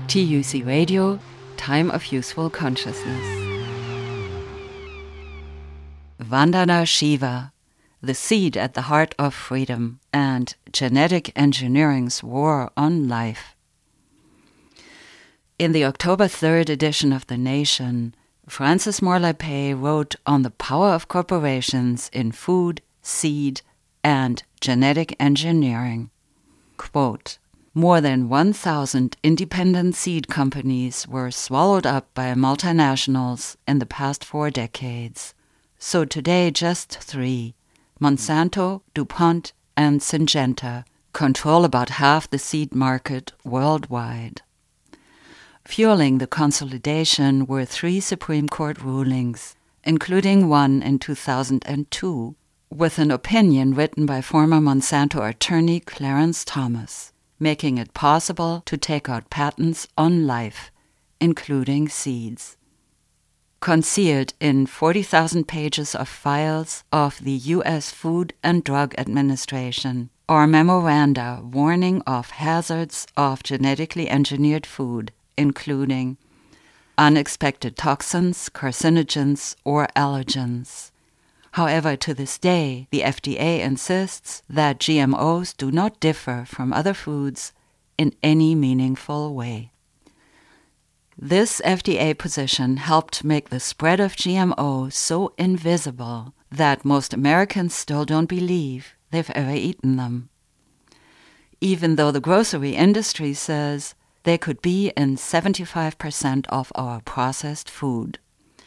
TUC Radio, Time of Useful Consciousness. Vandana Shiva, the seed at the heart of freedom, and genetic engineering's war on life. In the October 3rd edition of The Nation, Frances Moore Lappé wrote on the power of corporations in food, seed, and genetic engineering. Quote, more than 1,000 independent seed companies were swallowed up by multinationals in the past 4 decades. So today just 3, Monsanto, DuPont, and Syngenta, control about half the seed market worldwide. Fueling the consolidation were 3 Supreme Court rulings, including one in 2002, with an opinion written by former Monsanto attorney Clarence Thomas, making it possible to take out patents on life, including seeds. Concealed in 40,000 pages of files of the U.S. Food and Drug Administration are memoranda warning of hazards of genetically engineered food, including unexpected toxins, carcinogens, or allergens. However, to this day, the FDA insists that GMOs do not differ from other foods in any meaningful way. This FDA position helped make the spread of GMOs so invisible that most Americans still don't believe they've ever eaten them, even though the grocery industry says they could be in 75% of our processed food.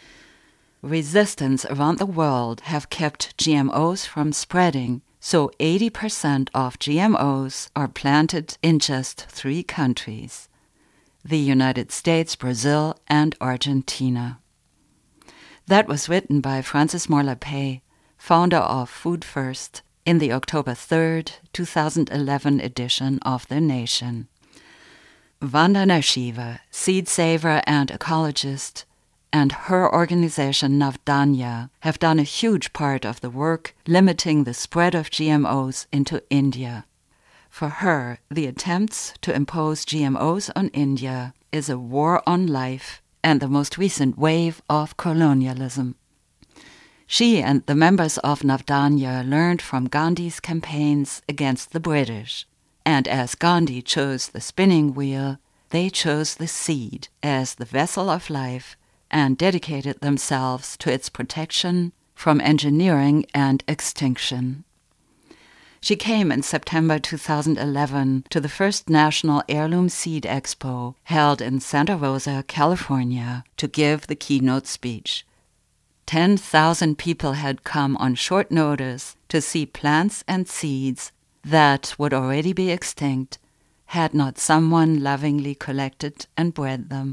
Resistance around the world have kept GMOs from spreading, so 80% of GMOs are planted in just 3 countries: the United States, Brazil, and Argentina. That was written by Frances Moore Lappé, founder of Food First, in the October 3rd, 2011 edition of The Nation. Vandana Shiva, seed saver and ecologist, and her organization Navdanya have done a huge part of the work limiting the spread of GMOs into India. For her, the attempts to impose GMOs on India is a war on life and the most recent wave of colonialism. She and the members of Navdanya learned from Gandhi's campaigns against the British, and as Gandhi chose the spinning wheel, they chose the seed as the vessel of life and dedicated themselves to its protection from engineering and extinction. She came in September 2011 to the first National Heirloom Seed Expo held in Santa Rosa, California, to give the keynote speech. 10,000 people had come on short notice to see plants and seeds that would already be extinct had not someone lovingly collected and bred them.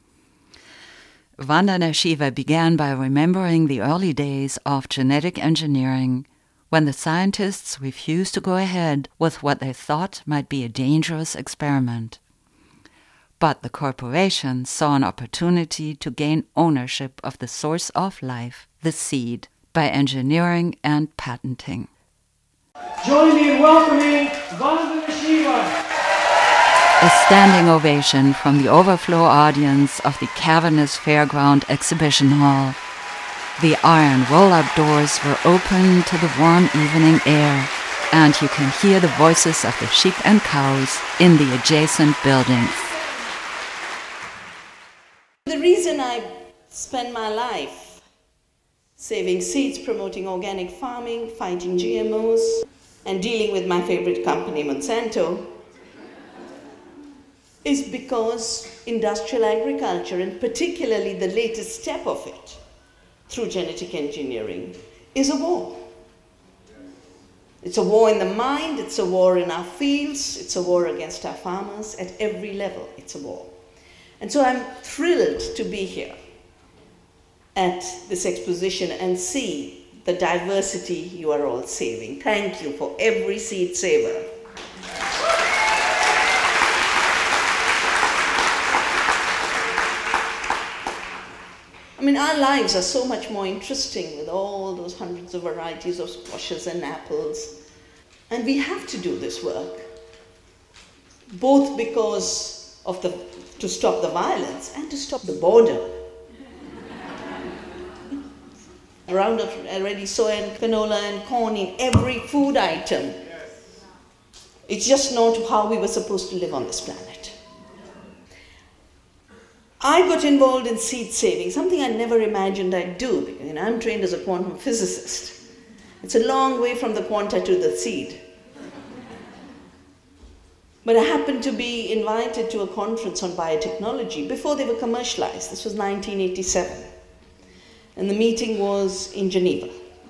Vandana Shiva began by remembering the early days of genetic engineering, when the scientists refused to go ahead with what they thought might be a dangerous experiment. But the corporations saw an opportunity to gain ownership of the source of life, the seed, by engineering and patenting. Join me in welcoming Vandana Shiva. A standing ovation from the overflow audience of the cavernous fairground exhibition hall. The iron roll-up doors were open to the warm evening air, and you can hear the voices of the sheep and cows in the adjacent buildings. The reason I spend my life saving seeds, promoting organic farming, fighting GMOs, and dealing with my favorite company, Monsanto, is because industrial agriculture, and particularly the latest step of it, through genetic engineering, is a war. It's a war in the mind, it's a war in our fields, it's a war against our farmers. At every level, it's a war. And so I'm thrilled to be here at this exposition and see the diversity you are all saving. Thank you for every seed saver. I mean, our lives are so much more interesting with all those hundreds of varieties of squashes and apples. And we have to do this work, both because to stop the violence and to stop the boredom. Roundup ready soy and canola and corn in every food item. It's just not how we were supposed to live on this planet. I got involved in seed saving, something I never imagined I'd do, because I'm trained as a quantum physicist. It's a long way from the quanta to the seed. But I happened to be invited to a conference on biotechnology before they were commercialized. This was 1987. And the meeting was in Geneva.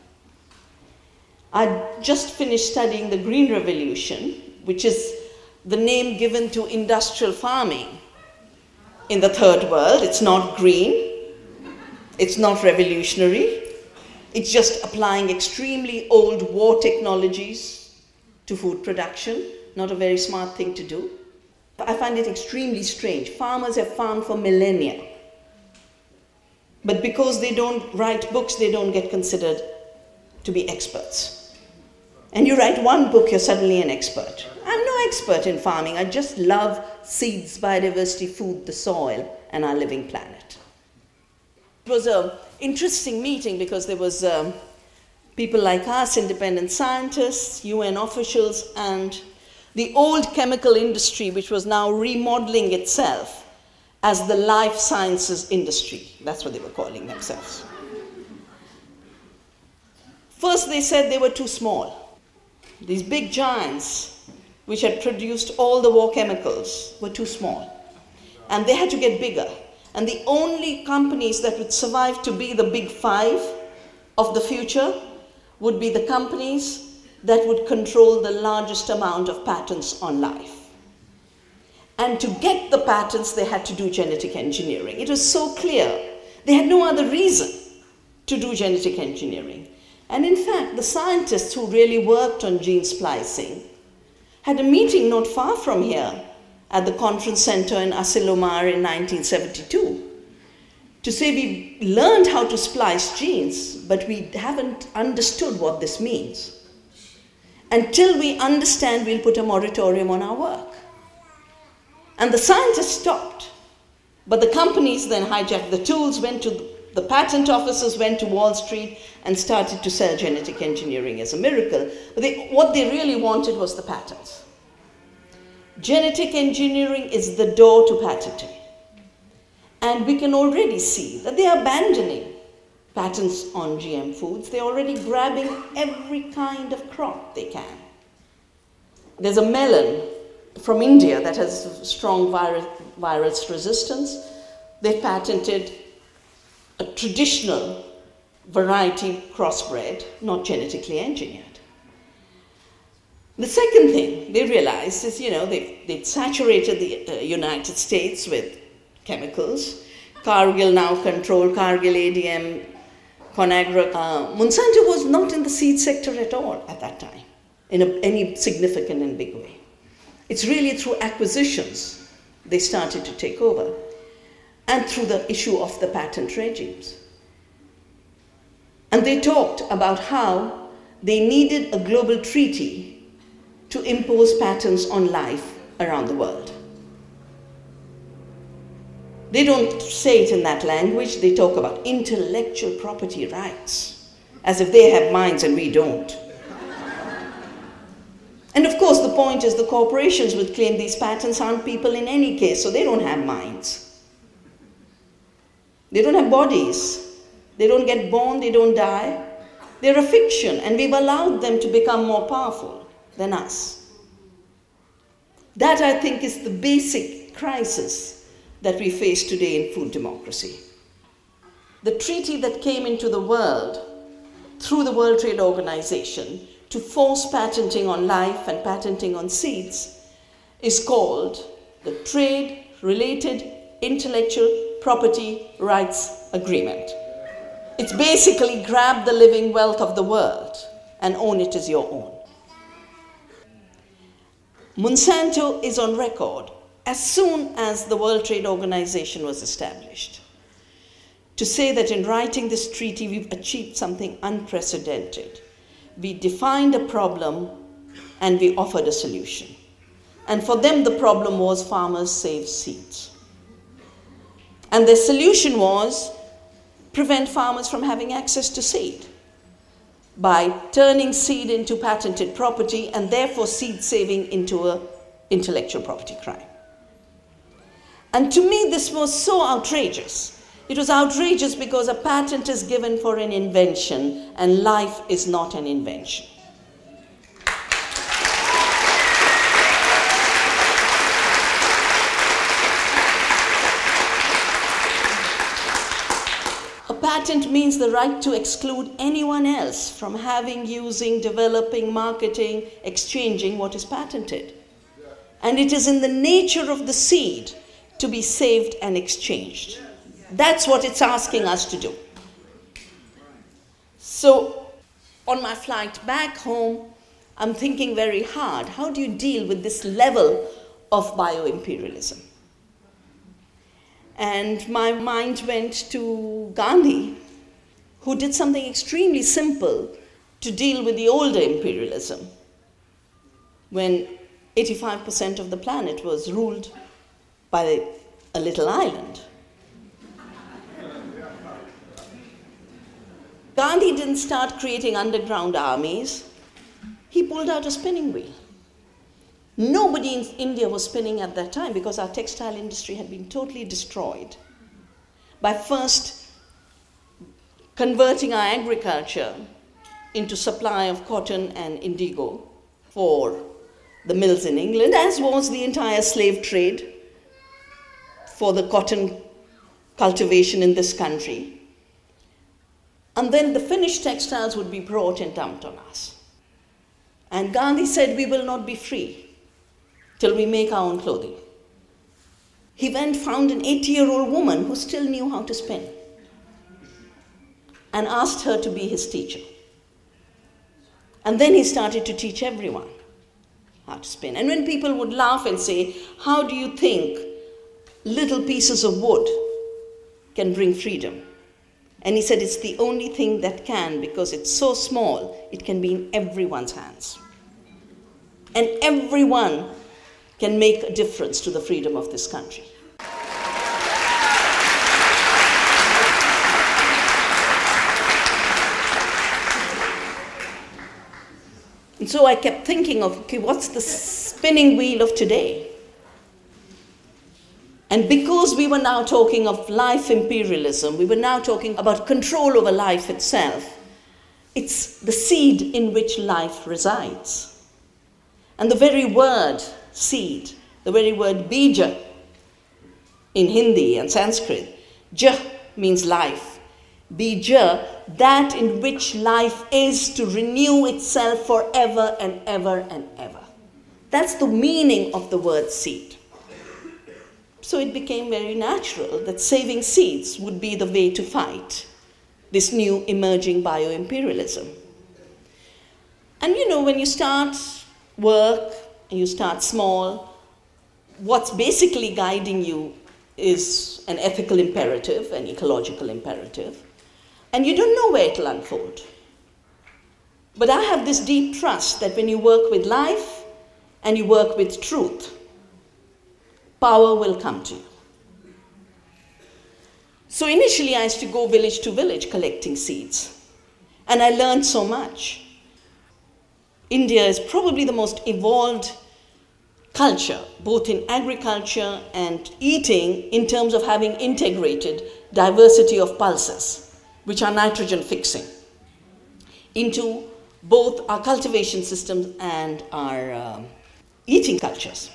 I'd just finished studying the Green Revolution, which is the name given to industrial farming in the third world. It's not green, it's not revolutionary, it's just applying extremely old war technologies to food production. Not a very smart thing to do. I find it extremely strange. Farmers have farmed for millennia. But because they don't write books, they don't get considered to be experts. And you write one book, you're suddenly an expert. I'm no expert in farming. I just love seeds, biodiversity, food, the soil, and our living planet. It was an interesting meeting because there was people like us, independent scientists, UN officials, and the old chemical industry, which was now remodeling itself as the life sciences industry. That's what they were calling themselves. First, they said they were too small. These big giants, which had produced all the war chemicals, were too small. And they had to get bigger. And the only companies that would survive to be the big five of the future would be the companies that would control the largest amount of patents on life. And to get the patents, they had to do genetic engineering. It was so clear. They had no other reason to do genetic engineering. And in fact, the scientists who really worked on gene splicing had a meeting not far from here at the conference center in Asilomar in 1972 to say we learned how to splice genes, but we haven't understood what this means. Until we understand, we'll put a moratorium on our work. And the scientists stopped. But the companies then hijacked the tools, went to the patent offices, went to Wall Street, and started to sell genetic engineering as a miracle. But what they really wanted was the patents. Genetic engineering is the door to patenting. And we can already see that they are abandoning patents on GM foods. They're already grabbing every kind of crop they can. There's a melon from India that has strong virus resistance. They've patented a traditional variety crossbred, not genetically engineered. The second thing they realized is, they'd saturated the United States with chemicals. Cargill now controlled, Cargill, ADM, Conagra. Monsanto was not in the seed sector at all at that time, in any significant and big way. It's really through acquisitions they started to take over, and through the issue of the patent regimes. And they talked about how they needed a global treaty to impose patents on life around the world. They don't say it in that language. They talk about intellectual property rights, as if they have minds and we don't. And of course, the point is the corporations would claim these patents aren't people in any case, so they don't have minds. They don't have bodies. They don't get born, they don't die. They're a fiction, and we've allowed them to become more powerful than us. That, I think, is the basic crisis that we face today in food democracy. The treaty that came into the world through the World Trade Organization to force patenting on life and patenting on seeds is called the Trade-Related Intellectual Property Rights Agreement. It's basically grab the living wealth of the world and own it as your own. Monsanto is on record as soon as the World Trade Organization was established to say that in writing this treaty we've achieved something unprecedented. We defined a problem and we offered a solution. And for them, the problem was farmers save seeds. And their solution was prevent farmers from having access to seed by turning seed into patented property and therefore seed saving into an intellectual property crime. And to me, this was so outrageous. It was outrageous because a patent is given for an invention and life is not an invention. A patent means the right to exclude anyone else from having, using, developing, marketing, exchanging what is patented. And it is in the nature of the seed to be saved and exchanged. That's what it's asking us to do. So, on my flight back home, I'm thinking very hard, how do you deal with this level of bioimperialism? And my mind went to Gandhi, who did something extremely simple to deal with the older imperialism, when 85% of the planet was ruled by a little island. Gandhi didn't start creating underground armies. He pulled out a spinning wheel. Nobody in India was spinning at that time because our textile industry had been totally destroyed by first converting our agriculture into supply of cotton and indigo for the mills in England, as was the entire slave trade for the cotton cultivation in this country. And then the finished textiles would be brought and dumped on us. And Gandhi said, we will not be free till we make our own clothing. He went, found an 80-year-old woman who still knew how to spin and asked her to be his teacher. And then he started to teach everyone how to spin. And when people would laugh and say, how do you think little pieces of wood can bring freedom? And he said, it's the only thing that can, because it's so small, it can be in everyone's hands. And everyone can make a difference to the freedom of this country. And so I kept thinking of, okay, what's the spinning wheel of today? And because we were now talking of life imperialism, we were now talking about control over life itself, it's the seed in which life resides. And the very word seed, the very word bija in Hindi and Sanskrit, ja means life. Bija, that in which life is to renew itself forever and ever and ever. That's the meaning of the word seed. So it became very natural that saving seeds would be the way to fight this new emerging bioimperialism. And you know, when you start work and you start small, what's basically guiding you is an ethical imperative, an ecological imperative, and you don't know where it'll unfold. But I have this deep trust that when you work with life and you work with truth, power will come to you. So initially I used to go village to village collecting seeds, and I learned so much. India is probably the most evolved culture, both in agriculture and eating, in terms of having integrated diversity of pulses, which are nitrogen fixing, into both our cultivation systems and our eating cultures.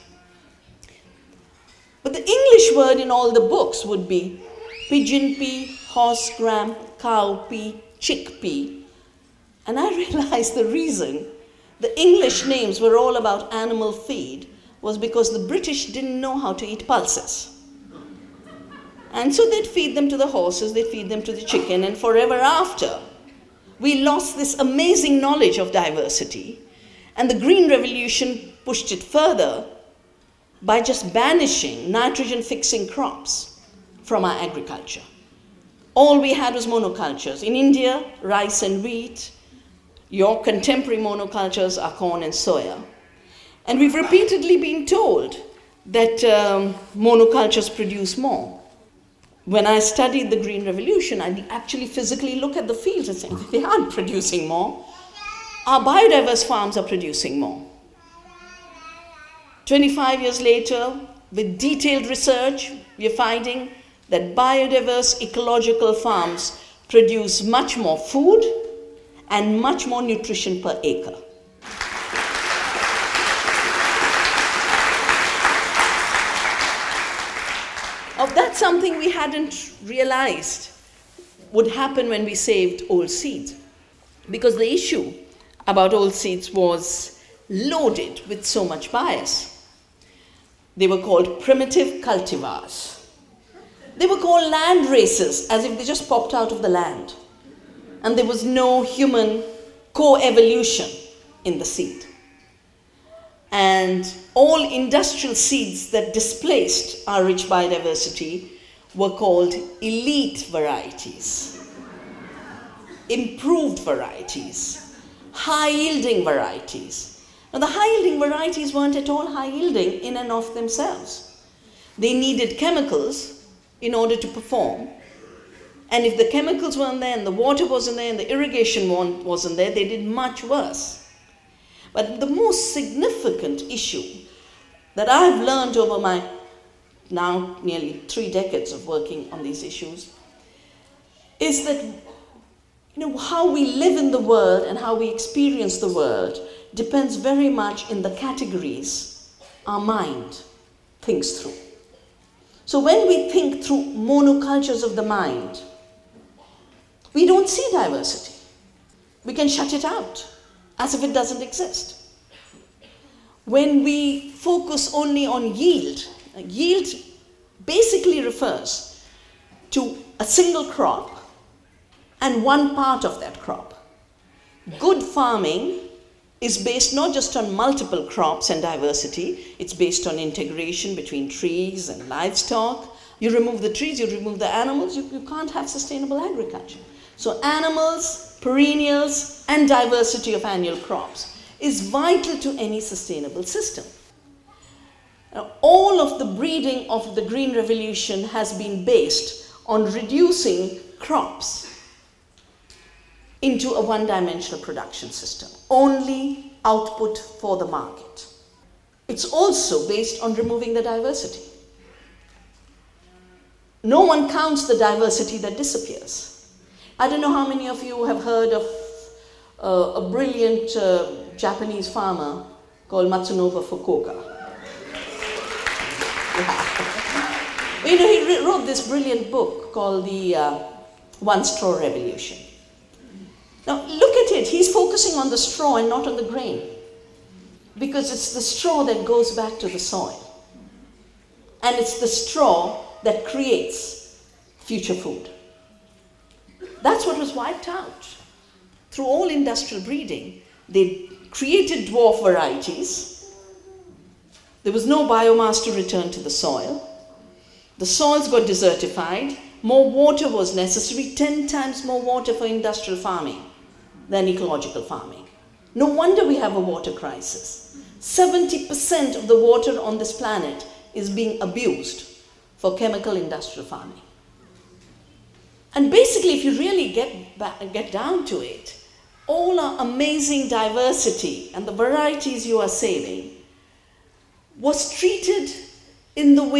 But the English word in all the books would be pigeon pea, horse gram, cow pea, chickpea. And I realized the reason the English names were all about animal feed was because the British didn't know how to eat pulses. And so they'd feed them to the horses, they'd feed them to the chicken, and forever after, we lost this amazing knowledge of diversity. And the Green Revolution pushed it further by just banishing nitrogen-fixing crops from our agriculture. All we had was monocultures. In India, rice and wheat. Your contemporary monocultures are corn and soya. And we've repeatedly been told that monocultures produce more. When I studied the Green Revolution, I actually physically look at the fields and say, they aren't producing more. Our biodiverse farms are producing more. 25 years later, with detailed research, we are finding that biodiverse ecological farms produce much more food and much more nutrition per acre. That's something we hadn't realized would happen when we saved old seeds. Because the issue about old seeds was loaded with so much bias. They were called primitive cultivars. They were called land races, as if they just popped out of the land. And there was no human co-evolution in the seed. And all industrial seeds that displaced our rich biodiversity were called elite varieties, improved varieties, high-yielding varieties. Now, the high-yielding varieties weren't at all high-yielding in and of themselves. They needed chemicals in order to perform. And if the chemicals weren't there and the water wasn't there and the irrigation wasn't there, they did much worse. But the most significant issue that I've learned over my now nearly 3 decades of working on these issues is that how we live in the world and how we experience the world depends very much in the categories our mind thinks through. So when we think through monocultures of the mind, we don't see diversity. We can shut it out as if it doesn't exist. When we focus only on yield, yield basically refers to a single crop and one part of that crop. Good farming is based not just on multiple crops and diversity, it's based on integration between trees and livestock. You remove the trees, you remove the animals, you can't have sustainable agriculture. So animals, perennials, and diversity of annual crops is vital to any sustainable system. Now, all of the breeding of the Green Revolution has been based on reducing crops into a one-dimensional production system, only output for the market. It's also based on removing the diversity. No one counts the diversity that disappears. I don't know how many of you have heard of a brilliant Japanese farmer called Matsunobu Fukuoka. He wrote this brilliant book called the One Straw Revolution. Now, look at it. He's focusing on the straw and not on the grain, because it's the straw that goes back to the soil. And it's the straw that creates future food. That's what was wiped out. Through all industrial breeding, they created dwarf varieties. There was no biomass to return to the soil. The soils got desertified. More water was necessary, 10 times more water for industrial farming than ecological farming. No wonder we have a water crisis. 70% of the water on this planet is being abused for chemical industrial farming. And basically, if you really get down to it, all our amazing diversity and the varieties you are saving was treated in the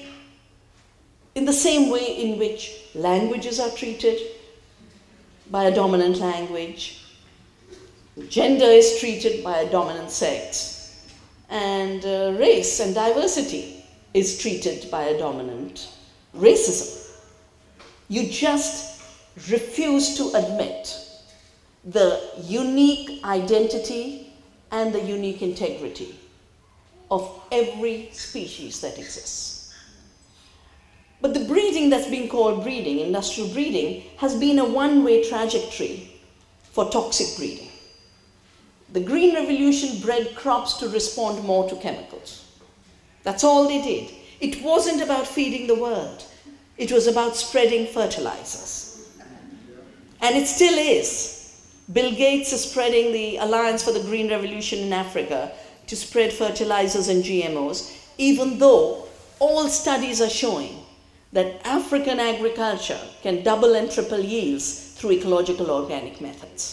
same way in which languages are treated by a dominant language, gender is treated by a dominant sex, and race and diversity is treated by a dominant racism. You just refuse to admit the unique identity and the unique integrity of every species that exists. But the breeding that's being called breeding, industrial breeding, has been a one-way trajectory for toxic breeding. The Green Revolution bred crops to respond more to chemicals. That's all they did. It wasn't about feeding the world. It was about spreading fertilizers. And it still is. Bill Gates is spreading the Alliance for the Green Revolution in Africa to spread fertilizers and GMOs, even though all studies are showing that African agriculture can double and triple yields through ecological organic methods.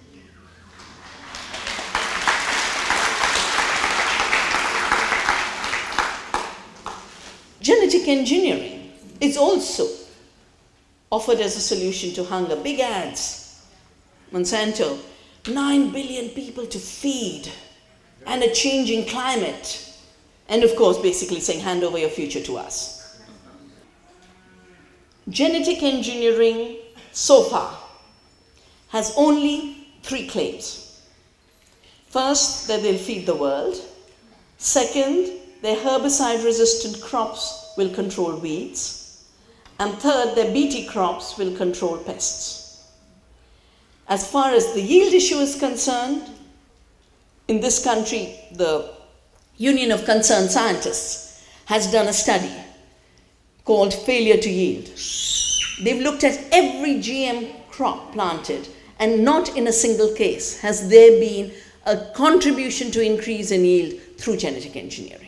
Genetic engineering is also offered as a solution to hunger. Big ads. Monsanto, 9 billion people to feed and a changing climate. And of course, basically saying, hand over your future to us. Genetic engineering so far has only 3 claims. First, that they'll feed the world. Second, their herbicide-resistant crops will control weeds. And third, their Bt crops will control pests. As far as the yield issue is concerned, in this country, the Union of Concerned Scientists has done a study called Failure to Yield. They've looked at every GM crop planted, and not in a single case has there been a contribution to increase in yield through genetic engineering.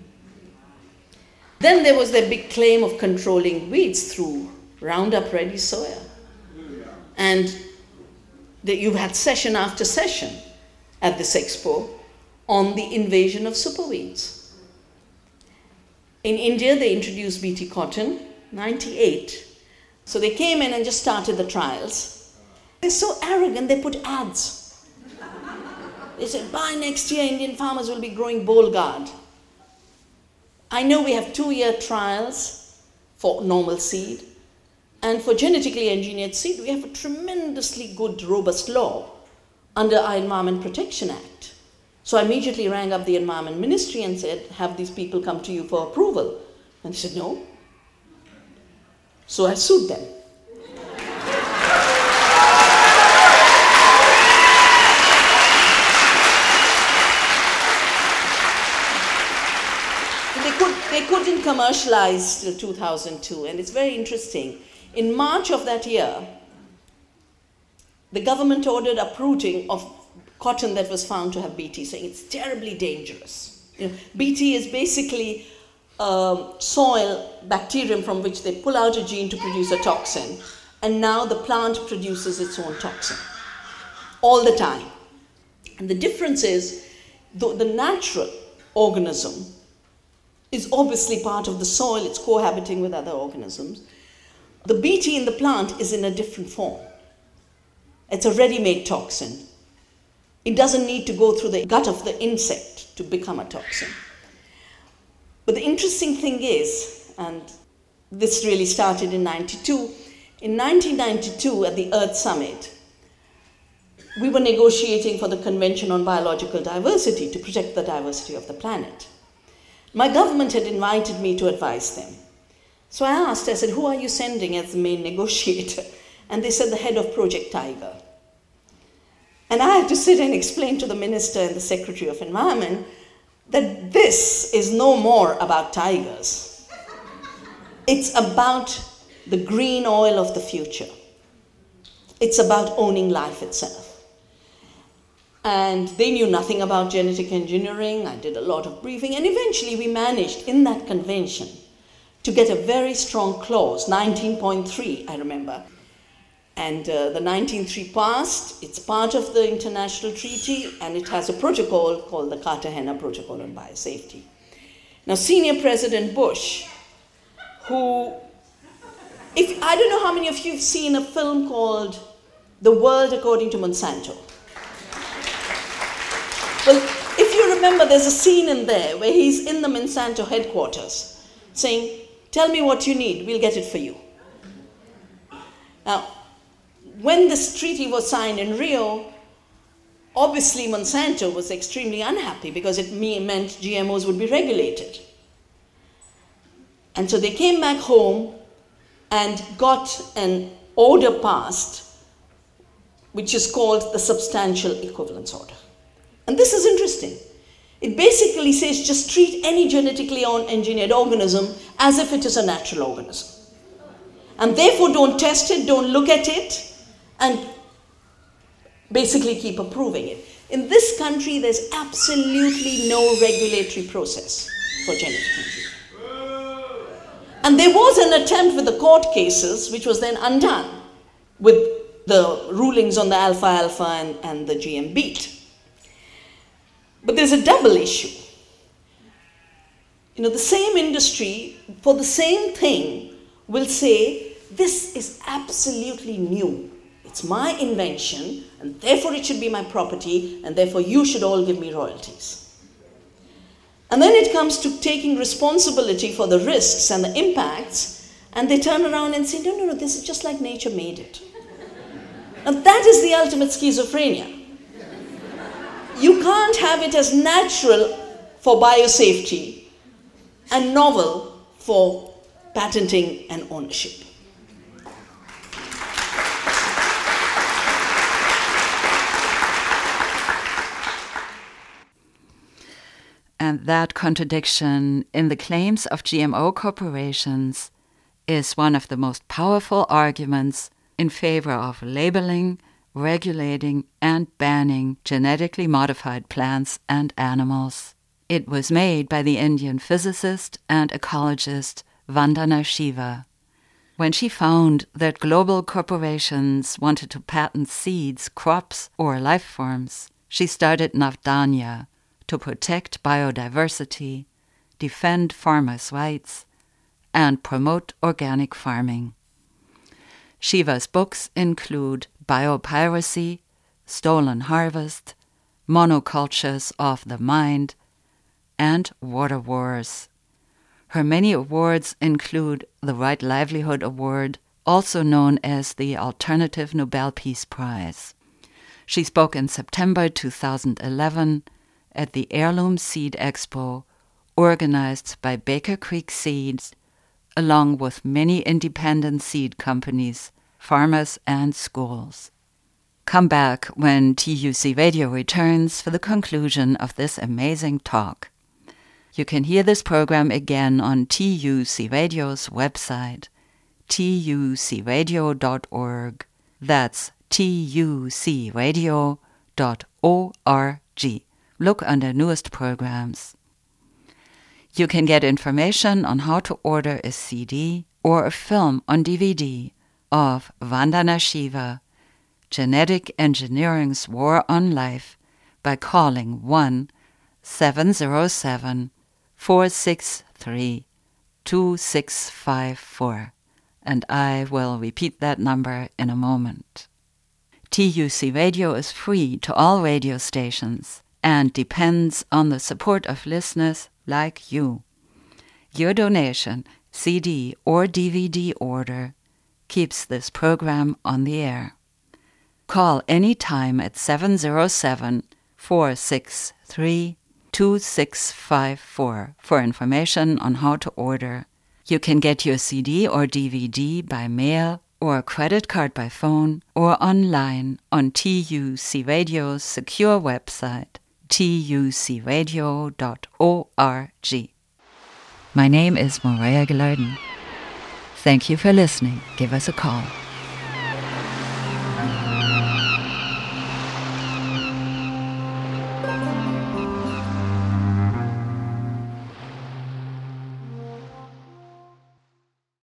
Then there was their big claim of controlling weeds through Roundup Ready soya. And you've had session after session at this expo on the invasion of superweeds. In India, they introduced Bt cotton, 98. So they came in and just started the trials. They're so arrogant, they put ads. They said, by next year, Indian farmers will be growing Bolgard. I know we have 2-year trials for normal seed, and for genetically engineered seed, we have a tremendously good, robust law under our Environment Protection Act. So I immediately rang up the Environment Ministry and said, have these people come to you for approval? And they said, no. So I sued them. They couldn't commercialize till 2002, and it's very interesting. In March of that year, the government ordered uprooting of cotton that was found to have Bt, saying it's terribly dangerous. Bt is basically soil bacterium from which they pull out a gene to produce a toxin, and now the plant produces its own toxin all the time. And the difference is, the natural organism is obviously part of the soil, it's cohabiting with other organisms. The Bt in the plant is in a different form. It's a ready-made toxin. It doesn't need to go through the gut of the insect to become a toxin. But the interesting thing is, and this really started in 92, in 1992 at the Earth Summit, we were negotiating for the Convention on Biological Diversity to protect the diversity of the planet. My government had invited me to advise them. So I said, who are you sending as the main negotiator? And they said, the head of Project Tiger. And I had to sit and explain to the Minister and the Secretary of Environment that this is no more about tigers. It's about the green oil of the future. It's about owning life itself. And they knew nothing about genetic engineering. I did a lot of briefing, and eventually we managed in that convention to get a very strong clause, 19.3, I remember. And the 19.3 passed. It's part of the international treaty, and it has a protocol called the Cartagena Protocol on Biosafety. Now, Senior President Bush, who, I don't know how many of you have seen a film called The World According to Monsanto. Well, if you remember, there's a scene in there where he's in the Monsanto headquarters saying, tell me what you need, we'll get it for you. Now, when this treaty was signed in Rio, obviously Monsanto was extremely unhappy because it meant GMOs would be regulated. And so they came back home and got an order passed, which is called the Substantial Equivalence Order. And this is interesting. It basically says just treat any genetically engineered organism as if it is a natural organism. And therefore don't test it, don't look at it, and basically keep approving it. In this country, there's absolutely no regulatory process for genetic engineering. And there was an attempt with the court cases, which was then undone with the rulings on the alpha-alpha and the GM beat. But there's a double issue. The same industry, for the same thing, will say, this is absolutely new. It's my invention, and therefore it should be my property, and therefore you should all give me royalties. And then it comes to taking responsibility for the risks and the impacts, and they turn around and say, no, this is just like nature made it. And that is the ultimate schizophrenia. You can't have it as natural for biosafety and novel for patenting and ownership. And that contradiction in the claims of GMO corporations is one of the most powerful arguments in favor of labeling, regulating, and banning genetically modified plants and animals. It was made by the Indian physicist and ecologist Vandana Shiva. When she found that global corporations wanted to patent seeds, crops, or life forms, she started Navdanya to protect biodiversity, defend farmers' rights, and promote organic farming. Shiva's books include Biopiracy, Stolen Harvest, Monocultures of the Mind, and Water Wars. Her many awards include the Right Livelihood Award, also known as the Alternative Nobel Peace Prize. She spoke in September 2011 at the Heirloom Seed Expo, organized by Baker Creek Seeds, along with many independent seed companies, farmers, and schools. Come back when TUC Radio returns for the conclusion of this amazing talk. You can hear this program again on TUC Radio's website, tucradio.org. That's tucradio.org. Look under newest programs. You can get information on how to order a CD or a film on DVD of Vandana Shiva, Genetic Engineering's War on Life, by calling 1-707-463-2654. And I will repeat that number in a moment. TUC Radio is free to all radio stations and depends on the support of listeners like you. Your donation, CD or DVD order, keeps this program on the air. Call any time at 707-463-2654 for information on how to order. You can get your CD or DVD by mail or credit card by phone or online on TUC Radio's secure website, tucradio.org. My name is Morea Gilardin. Thank you for listening. Give us a call.